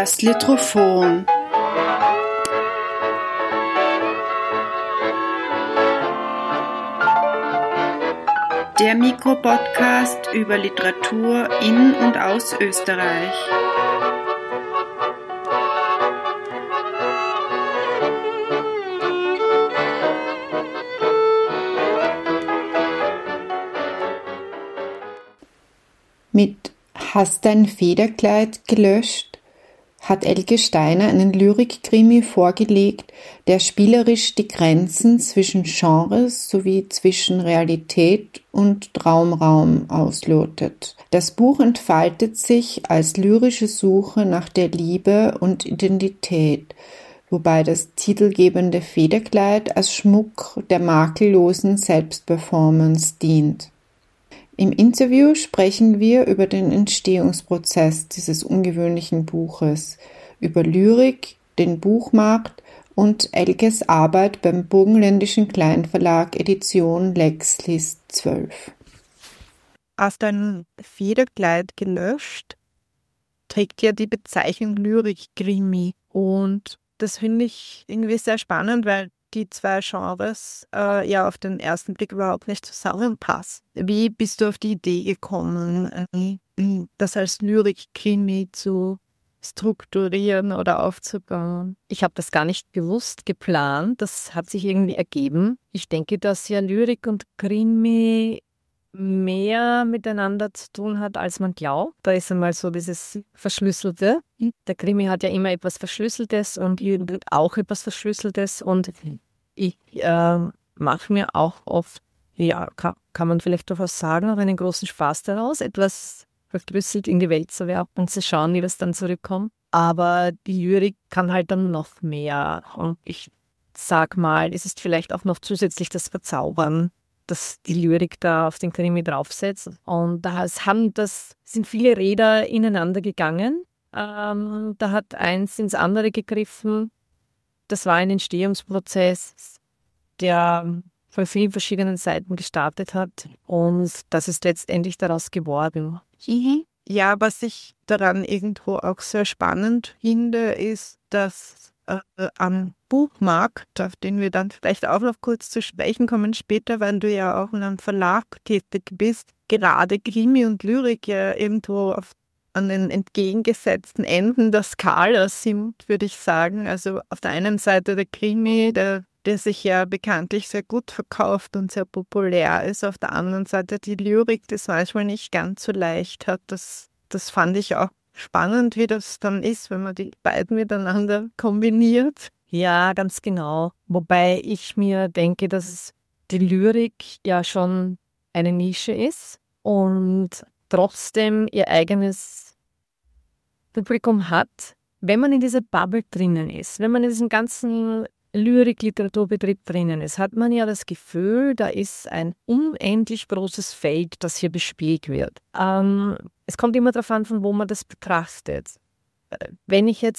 Das Litrophon. Der Mikropodcast über Literatur in und aus Österreich. Mit Hast dein Federkleid gelöscht hat Elke Steiner einen Lyrik-Krimi vorgelegt, der spielerisch die Grenzen zwischen Genres sowie zwischen Realität und Traumraum auslotet. Das Buch entfaltet sich als lyrische Suche nach der Liebe und Identität, wobei das titelgebende Federkleid als Schmuck der makellosen Selbstperformance dient. Im Interview sprechen wir über den Entstehungsprozess dieses ungewöhnlichen Buches, über Lyrik, den Buchmarkt und Elkes Arbeit beim burgenländischen Kleinverlag Edition Lexlis 12. Hast dein Federkleid gelöscht, trägt ja die Bezeichnung Lyrik-Krimi. Und das finde ich irgendwie sehr spannend, weil die zwei Genres ja auf den ersten Blick überhaupt nicht zusammenpassen. Wie bist du auf die Idee gekommen, das als Lyrik-Krimi zu strukturieren oder aufzubauen? Ich habe das gar nicht gewusst, geplant. Das hat sich irgendwie ergeben. Ich denke, dass ja Lyrik und Krimi mehr miteinander zu tun hat, als man glaubt. Da ist einmal so dieses Verschlüsselte. Der Krimi hat ja immer etwas Verschlüsseltes und auch etwas Verschlüsseltes. Und ich mache mir auch oft, ja, kann man vielleicht doch was sagen, auch einen großen Spaß daraus, etwas verschlüsselt in die Welt zu werfen und zu schauen, wie das dann zurückkommt. Aber die Lyrik kann halt dann noch mehr. Und ich sag mal, es ist vielleicht auch noch zusätzlich das Verzaubern, dass die Lyrik da auf den Krimi draufsetzt. Und da sind viele Räder ineinander gegangen. Da hat eins ins andere gegriffen. Das war ein Entstehungsprozess, der von vielen verschiedenen Seiten gestartet hat. Und das ist letztendlich daraus geworden. Ja, was ich daran irgendwo auch sehr spannend finde, ist, dass am Buchmarkt, auf den wir dann vielleicht auch noch kurz zu sprechen kommen später, weil du ja auch in einem Verlag tätig bist, gerade Krimi und Lyrik ja irgendwo an den entgegengesetzten Enden der Skala sind, würde ich sagen. Also auf der einen Seite der Krimi, der sich ja bekanntlich sehr gut verkauft und sehr populär ist. Auf der anderen Seite die Lyrik, das manchmal nicht ganz so leicht hat. Das fand ich auch spannend, wie das dann ist, wenn man die beiden miteinander kombiniert. Ja, ganz genau. Wobei ich mir denke, dass die Lyrik ja schon eine Nische ist und trotzdem ihr eigenes Publikum hat. Wenn man in dieser Bubble drinnen ist, wenn man in diesem ganzen Lyrik-Literaturbetrieb drinnen ist, hat man ja das Gefühl, da ist ein unendlich großes Feld, das hier bespielt wird. Es kommt immer darauf an, von wo man das betrachtet. Wenn ich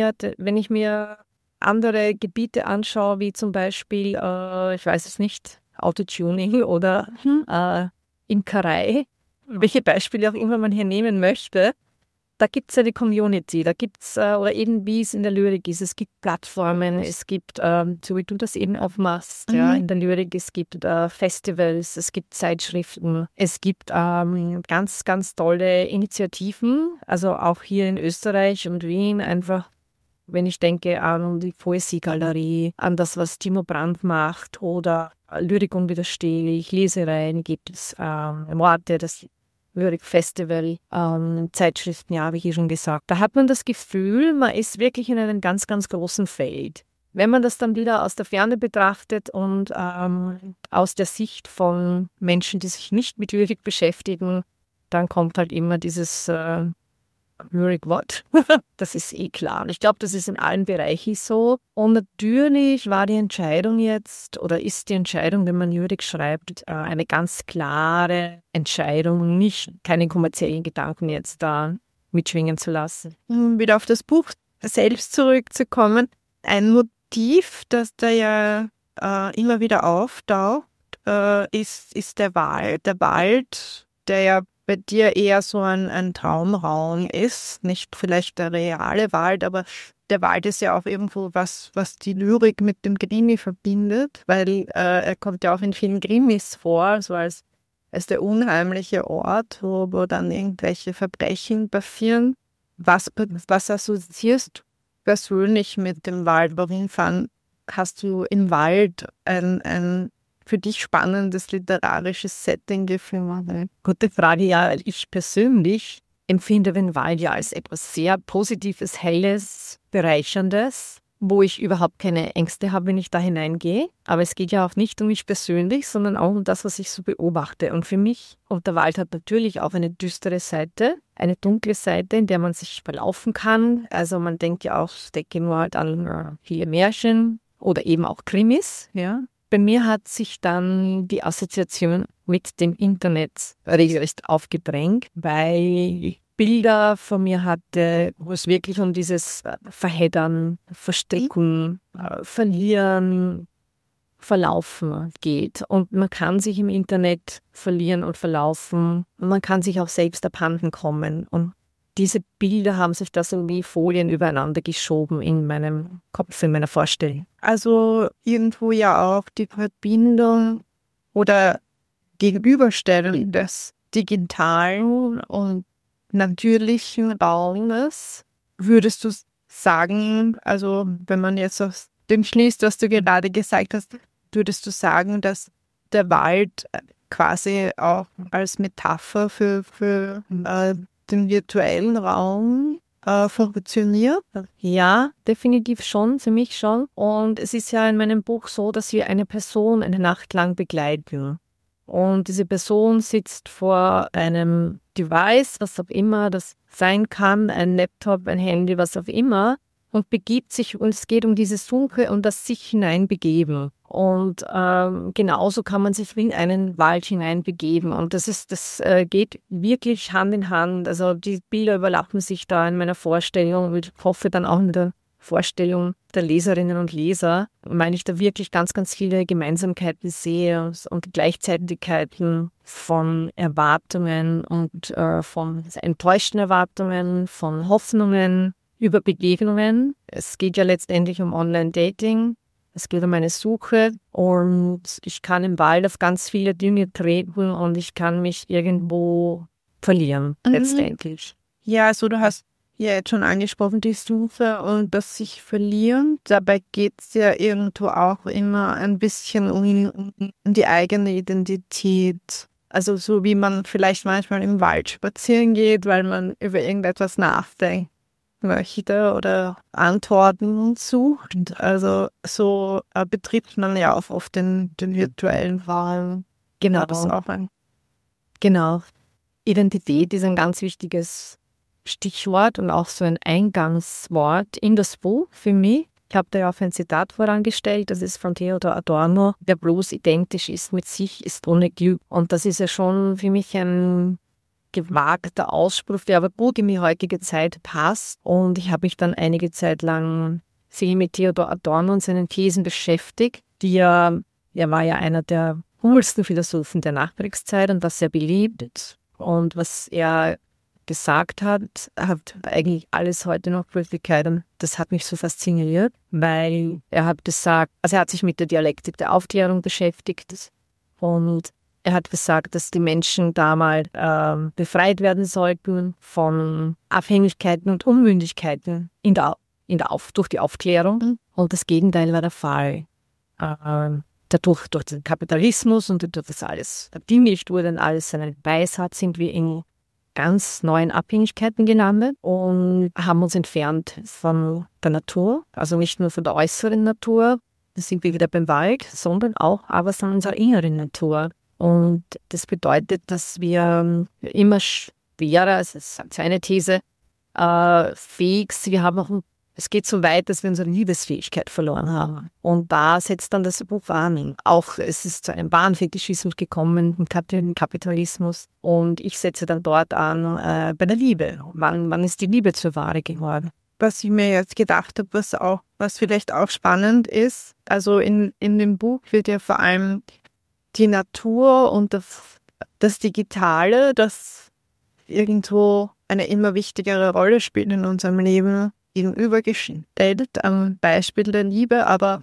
mir andere Gebiete anschaue, wie zum Beispiel, ich weiß es nicht, Autotuning oder Imkerei, welche Beispiele auch immer man hier nehmen möchte, da gibt es eine Community, da gibt es, oder eben wie es in der Lyrik ist, es gibt Plattformen, es gibt, so wie du das eben auch machst, ja, in der Lyrik, es gibt Festivals, es gibt Zeitschriften, es gibt ganz, ganz tolle Initiativen, also auch hier in Österreich und Wien einfach, wenn ich denke an die Poesiegalerie, an das, was Timo Brandt macht oder Lyrik unwiderstehlich, Lesereien gibt es, Worte, das Lyrik-Festival, Zeitschriften, ja, habe ich schon gesagt. Da hat man das Gefühl, man ist wirklich in einem ganz, ganz großen Feld. Wenn man das dann wieder aus der Ferne betrachtet und aus der Sicht von Menschen, die sich nicht mit Lyrik beschäftigen, dann kommt halt immer dieses Lyrik what? Das ist eh klar. Und ich glaube, das ist in allen Bereichen so. Und natürlich war die Entscheidung jetzt, oder ist die Entscheidung, wenn man Lyrik schreibt, eine ganz klare Entscheidung, keine kommerziellen Gedanken jetzt da mitschwingen zu lassen. Um wieder auf das Buch selbst zurückzukommen, ein Motiv, das da ja immer wieder auftaucht, ist der Wald. Der Wald, der ja bei dir eher so ein Traumraum ist, nicht vielleicht der reale Wald, aber der Wald ist ja auch irgendwo was die Lyrik mit dem Krimi verbindet, weil er kommt ja auch in vielen Krimis vor, so als der unheimliche Ort, wo dann irgendwelche Verbrechen passieren. Was assoziierst du persönlich mit dem Wald? Hast du im Wald ein für dich spannendes literarisches Setting gefunden? Gute Frage. Ja, ich persönlich empfinde den Wald ja als etwas sehr Positives, Helles, Bereicherndes, wo ich überhaupt keine Ängste habe, wenn ich da hineingehe. Aber es geht ja auch nicht um mich persönlich, sondern auch um das, was ich so beobachte. Und für mich, und der Wald hat natürlich auch eine düstere Seite, eine dunkle Seite, in der man sich verlaufen kann. Also man denkt ja auch, ich denke nur halt an viele Märchen oder eben auch Krimis, ja. Bei mir hat sich dann die Assoziation mit dem Internet regelrecht aufgedrängt, weil ich Bilder von mir hatte, wo es wirklich um dieses Verheddern, Verstecken, Verlieren, Verlaufen geht. Und man kann sich im Internet verlieren und verlaufen und man kann sich auch selbst abhanden kommen. Und diese Bilder haben sich da so wie Folien übereinander geschoben in meinem Kopf, in meiner Vorstellung. Also irgendwo ja auch die Verbindung oder Gegenüberstellung des digitalen und natürlichen Raumes. Würdest du sagen, also wenn man jetzt aus dem schließt, was du gerade gesagt hast, würdest du sagen, dass der Wald quasi auch als Metapher für den virtuellen Raum funktioniert? Ja, definitiv schon, für mich schon. Und es ist ja in meinem Buch so, dass wir eine Person eine Nacht lang begleiten. Und diese Person sitzt vor einem Device, was auch immer das sein kann, ein Laptop, ein Handy, was auch immer, und begibt sich, und es geht um diese Suche und das sich hineinbegeben. Und genauso kann man sich in einen Wald hineinbegeben. Und das geht wirklich Hand in Hand. Also die Bilder überlappen sich da in meiner Vorstellung und ich hoffe dann auch in der Vorstellung der Leserinnen und Leser, weil ich da wirklich ganz, ganz viele Gemeinsamkeiten sehe und Gleichzeitigkeiten von Erwartungen und von enttäuschten Erwartungen, von Hoffnungen über Begegnungen. Es geht ja letztendlich um Online-Dating. Es geht um eine Suche und ich kann im Wald auf ganz viele Dinge treten und ich kann mich irgendwo verlieren, letztendlich. Ja, also du hast ja jetzt schon angesprochen, die Suche und das sich verlieren. Dabei geht es ja irgendwo auch immer ein bisschen um die eigene Identität. Also so wie man vielleicht manchmal im Wald spazieren geht, weil man über irgendetwas nachdenkt möchte oder Antworten sucht. Also so betritt man ja auch oft den virtuellen Raum. Genau. Das ist auch Genau. Identität ist ein ganz wichtiges Stichwort und auch so ein Eingangswort in das Buch für mich. Ich habe da ja auch ein Zitat vorangestellt, das ist von Theodor Adorno: Wer bloß identisch ist mit sich, ist ohne Glück. Und das ist ja schon für mich ein gewagter Ausspruch, der aber gut in die heutige Zeit passt. Und ich habe mich dann einige Zeit lang viel mit Theodor Adorno und seinen Thesen beschäftigt. Er war ja einer der hummelsten Philosophen der Nachkriegszeit und war sehr beliebt. Und was er gesagt hat eigentlich alles heute noch Gültigkeit. Und das hat mich so fasziniert, weil er hat gesagt, also er hat sich mit der Dialektik der Aufklärung beschäftigt und er hat gesagt, dass die Menschen damals befreit werden sollten von Abhängigkeiten und Unmündigkeiten durch die Aufklärung. Und das Gegenteil war der Fall. Durch den Kapitalismus und durch das alles verdinglicht wurde und alles seinen Weisheit, sind wir in ganz neuen Abhängigkeiten gelandet und haben uns entfernt von der Natur, also nicht nur von der äußeren Natur, da sind wir wieder beim Wald, sondern auch aber von unserer inneren Natur. Und das bedeutet, dass wir immer schwerer, das ist seine These, fähig sind. Es geht so weit, dass wir unsere Liebesfähigkeit verloren haben. Und da setzt dann das Buch an. Auch es ist zu einem Wahnfetischismus gekommen im Kapitalismus. Und ich setze dann dort an bei der Liebe. Wann ist die Liebe zur Ware geworden? Was ich mir jetzt gedacht habe, was vielleicht auch spannend ist, also in dem Buch wird ja vor allem die Natur und das Digitale, das irgendwo eine immer wichtigere Rolle spielt in unserem Leben, gegenübergestellt am Beispiel der Liebe, aber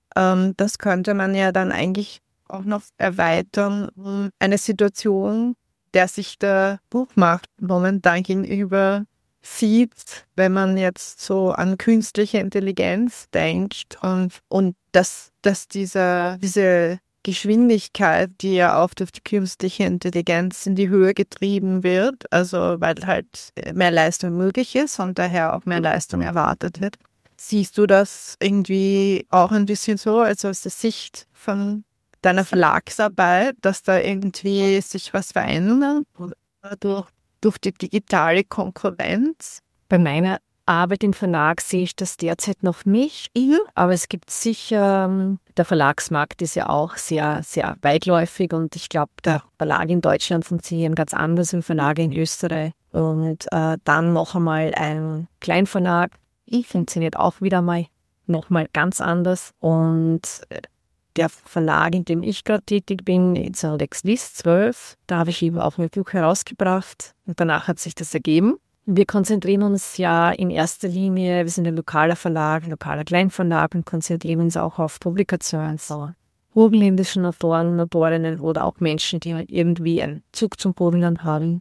das könnte man ja dann eigentlich auch noch erweitern, eine Situation, der sich der Buchmacher momentan gegenüber sieht, wenn man jetzt so an künstliche Intelligenz denkt und dass diese Geschwindigkeit, die ja oft durch die künstliche Intelligenz in die Höhe getrieben wird, also weil halt mehr Leistung möglich ist und daher auch mehr Leistung erwartet wird. Siehst du das irgendwie auch ein bisschen so, also aus der Sicht von deiner Verlagsarbeit, dass da irgendwie sich was verändert durch die digitale Konkurrenz? Bei meiner Arbeit im Verlag sehe ich das derzeit noch nicht, aber es gibt sicher, der Verlagsmarkt ist ja auch sehr, sehr weitläufig und ich glaube, der Verlag in Deutschland funktioniert ganz anders im Verlag in Österreich. Und dann noch einmal ein Kleinverlag, funktioniert auch wieder mal noch mal ganz anders. Und der Verlag, in dem ich gerade tätig bin, ist Lex Liszt 12. Da habe ich eben auch mein Buch herausgebracht und danach hat sich das ergeben. Wir konzentrieren uns ja in erster Linie, wir sind ein lokaler Verlag, ein lokaler Kleinverlag und konzentrieren uns auch auf Publikationen von burgenländischen Autoren und Autorinnen oder auch Menschen, die halt irgendwie einen Zug zum Burgenland haben.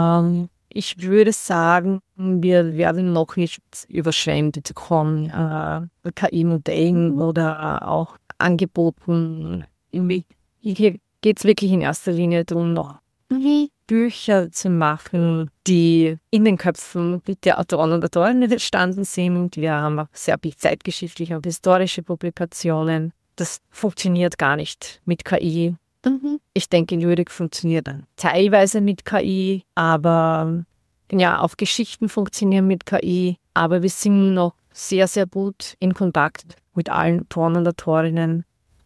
Ich würde sagen, wir werden noch nicht überschwemmt von KI-Modellen oder auch Angeboten. Hier geht es wirklich in erster Linie darum, noch Bücher zu machen, die in den Köpfen der Autoren und Autorinnen entstanden sind. Wir haben auch sehr viel zeitgeschichtliche und historische Publikationen. Das funktioniert gar nicht mit KI. Ich denke, Lyrik funktioniert dann teilweise mit KI, aber ja, auch Geschichten funktionieren mit KI. Aber wir sind noch sehr, sehr gut in Kontakt mit allen Autoren und Autorinnen.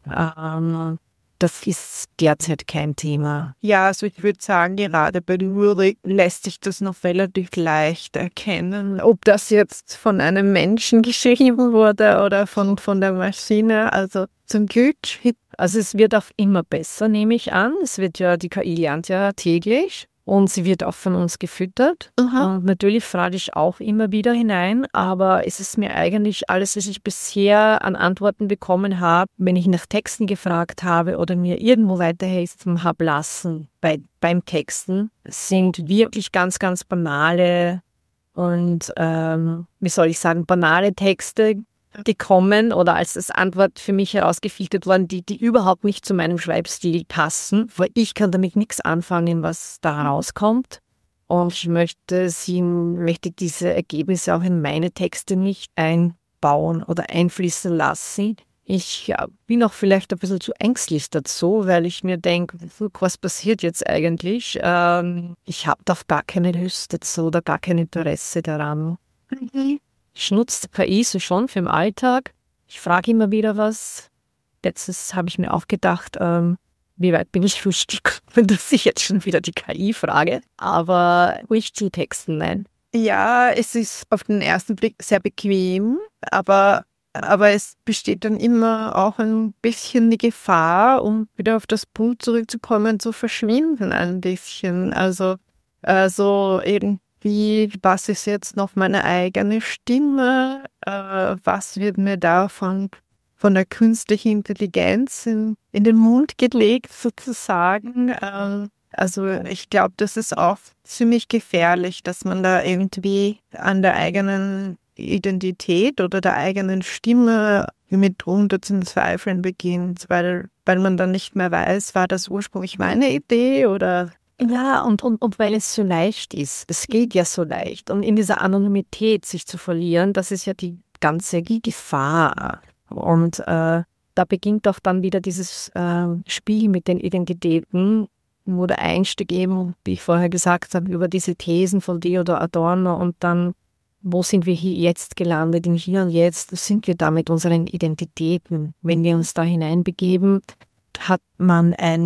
Das ist derzeit kein Thema. Ja, also ich würde sagen, gerade bei Lyrik lässt sich das noch relativ leicht erkennen, ob das jetzt von einem Menschen geschrieben wurde oder von der Maschine. Also zum Glück. Also es wird auch immer besser, nehme ich an. Die KI lernt ja täglich. Und sie wird auch von uns gefüttert. Und natürlich frage ich auch immer wieder hinein, aber es ist mir eigentlich alles, was ich bisher an Antworten bekommen habe, wenn ich nach Texten gefragt habe oder mir irgendwo weiterhelfen habe lassen beim Texten, sind wirklich ganz, ganz banale und, wie soll ich sagen, banale Texte, die kommen oder als Antwort für mich herausgefiltert worden, die überhaupt nicht zu meinem Schreibstil passen, weil ich kann damit nichts anfangen, was da rauskommt. Und ich möchte diese Ergebnisse auch in meine Texte nicht einbauen oder einfließen lassen. Ich bin auch vielleicht ein bisschen zu ängstlich dazu, weil ich mir denke, was passiert jetzt eigentlich? Ich habe doch gar keine Lust dazu oder gar kein Interesse daran. Ich nutze KI so schon für den Alltag. Ich frage immer wieder was. Letztes habe ich mir auch gedacht, wie weit bin ich für Stück, wenn das ich jetzt schon wieder die KI frage. Aber ruhig zu Texten, nein. Ja, es ist auf den ersten Blick sehr bequem, aber es besteht dann immer auch ein bisschen die Gefahr, um wieder auf das Punkt zurückzukommen, zu verschwinden ein bisschen. Also was ist jetzt noch meine eigene Stimme? Was wird mir da von der künstlichen Intelligenz in den Mund gelegt, sozusagen? Also ich glaube, das ist auch ziemlich gefährlich, dass man da irgendwie an der eigenen Identität oder der eigenen Stimme mitunter zu zweifeln beginnt, weil man dann nicht mehr weiß, war das ursprünglich meine Idee oder... Ja, und weil es so leicht ist. Es geht ja so leicht. Und in dieser Anonymität sich zu verlieren, das ist ja die ganze Gefahr. Und da beginnt auch dann wieder dieses Spiel mit den Identitäten, wo der Einstieg eben, wie ich vorher gesagt habe, über diese Thesen von Theodor Adorno und dann, wo sind wir hier jetzt gelandet, im Hier und Jetzt, sind wir da mit unseren Identitäten. Wenn wir uns da hineinbegeben, hat man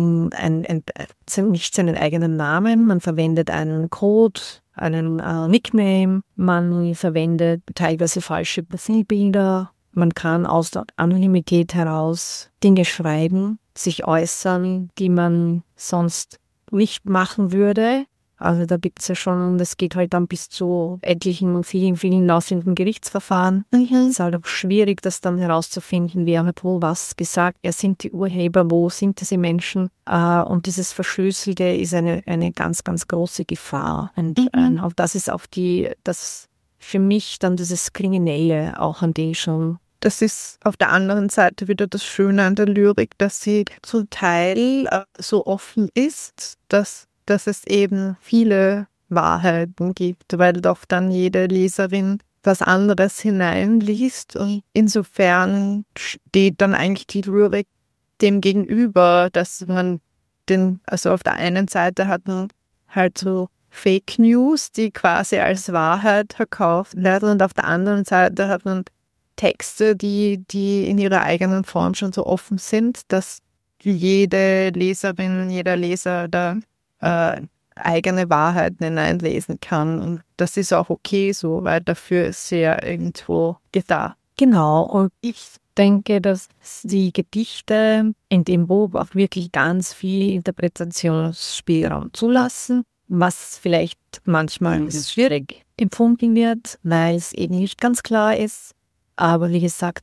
nicht seinen eigenen Namen, man verwendet einen Code, einen Nickname, man verwendet teilweise falsche Profilbilder, man kann aus der Anonymität heraus Dinge schreiben, sich äußern, die man sonst nicht machen würde. Also da gibt es ja schon, das geht halt dann bis zu etlichen, vielen laufenden Gerichtsverfahren. Es ist halt auch schwierig, das dann herauszufinden, wer hat wohl was gesagt, wer sind die Urheber, wo sind diese Menschen. Und dieses Verschlüsselte ist eine ganz, ganz große Gefahr. Und auch das ist auch das für mich dann dieses Kriminelle auch an dem schon. Das ist auf der anderen Seite wieder das Schöne an der Lyrik, dass sie zum Teil so offen ist, dass es eben viele Wahrheiten gibt, weil doch dann jede Leserin was anderes hineinliest. Und insofern steht dann eigentlich die Lyrik dem gegenüber, dass man also auf der einen Seite hat man halt so Fake News, die quasi als Wahrheit verkauft werden, und auf der anderen Seite hat man Texte, die in ihrer eigenen Form schon so offen sind, dass jede Leserin, jeder Leser da eigene Wahrheiten hineinlesen kann. Und das ist auch okay so, weil dafür ist sie ja irgendwo da. Genau, und ich denke, dass die Gedichte in dem Buch auch wirklich ganz viel Interpretationsspielraum zulassen, was vielleicht manchmal schwierig empfunden wird, weil es eben nicht ganz klar ist. Aber wie gesagt,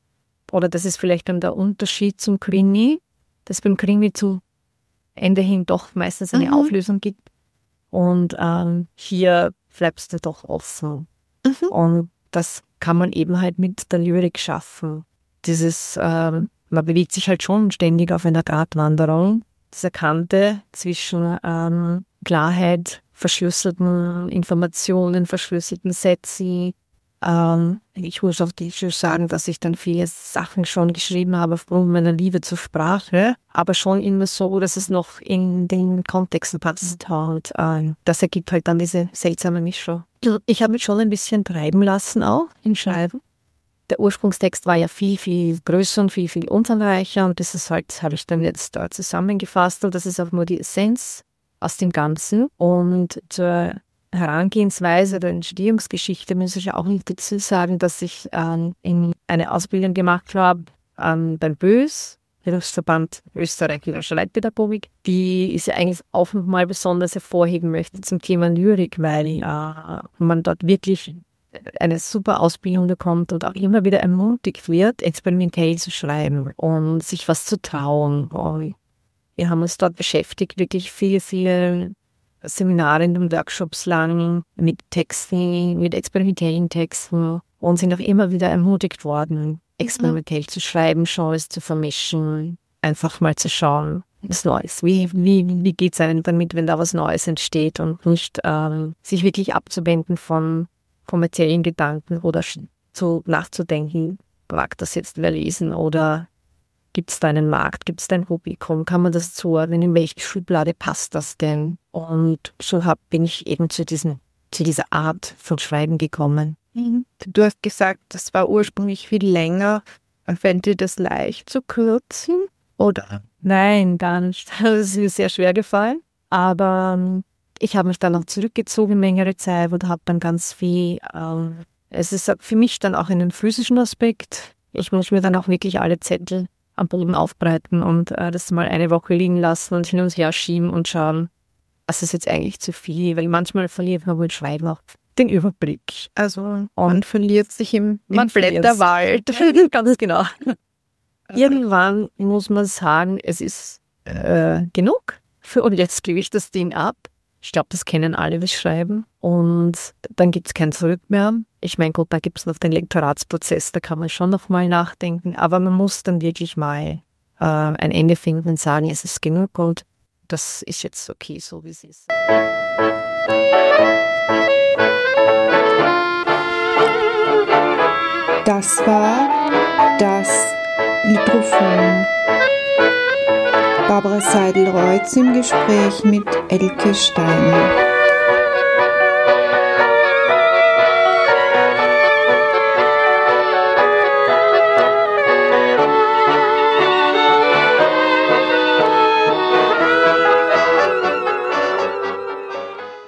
das ist vielleicht dann der Unterschied zum Krimi, dass beim Krimi zu Ende hin doch meistens eine Auflösung gibt. Und hier bleibst du doch offen. Und das kann man eben halt mit der Lyrik schaffen. Man bewegt sich halt schon ständig auf einer Gratwanderung. Diese Kante zwischen Klarheit, verschlüsselten Informationen, verschlüsselten Sätzen. Ich muss auch schon sagen, dass ich dann viele Sachen schon geschrieben habe aufgrund meiner Liebe zur Sprache, aber schon immer so, dass es noch in den Kontexten passt. Und das ergibt halt dann diese seltsame Mischung. Ich habe mich schon ein bisschen treiben lassen auch im Schreiben. Der Ursprungstext war ja viel, viel größer und viel, viel umfangreicher, und das ist halt, habe ich dann jetzt da zusammengefasst, und das ist auch nur die Essenz aus dem Ganzen. Und zur Herangehensweise der Entstehungsgeschichte muss ich auch nicht dazu sagen, dass ich eine Ausbildung gemacht habe beim BÖS, Berufsverband österreichischer Leitpädagogik. Die ist ja eigentlich auch mal besonders hervorheben möchte zum Thema Lyrik, weil man dort wirklich eine super Ausbildung bekommt und auch immer wieder ermutigt wird, experimentell zu schreiben und sich was zu trauen. Und wir haben uns dort beschäftigt, wirklich viele Seminare und Workshops lang mit Texten, mit experimentellen Texten, und sind auch immer wieder ermutigt worden, experimentell zu schreiben, Genres zu vermischen, einfach mal zu schauen, was Neues. Wie geht es einem damit, wenn da was Neues entsteht, und nicht sich wirklich abzuwenden von kommerziellen Gedanken oder so nachzudenken, mag das jetzt wer lesen oder gibt es da einen Markt, gibt es da ein Publikum, kann man das zuordnen, in welche Schublade passt das denn? Und so bin ich eben zu dieser Art von Schreiben gekommen. Du hast gesagt, das war ursprünglich viel länger. Fällt dir das leicht zu kürzen? Oder? Nein, gar nicht. Das ist mir sehr schwer gefallen. Aber ich habe mich dann noch zurückgezogen, längere Zeit, und habe dann ganz viel, es ist für mich dann auch einen physischen Aspekt. Ich muss mir dann auch wirklich alle Zettel am Boden aufbreiten und das mal eine Woche liegen lassen und hin und her schieben und schauen, was ist jetzt eigentlich zu viel, weil manchmal verliert man wohl Schreiben auch den Überblick. Also man verliert sich im Blätterwald. Ganz genau. Irgendwann muss man sagen, es ist genug und jetzt gebe ich das Ding ab. Ich glaube, das kennen alle, wie schreiben. Und dann gibt es kein Zurück mehr. Ich meine, gut, da gibt es noch den Lektoratsprozess, da kann man schon noch mal nachdenken. Aber man muss dann wirklich mal ein Ende finden und sagen, es ist genug und das ist jetzt okay, so wie es ist. Das war das Mikrofon. Barbara Seidel-Reutz im Gespräch mit Elke Steiner.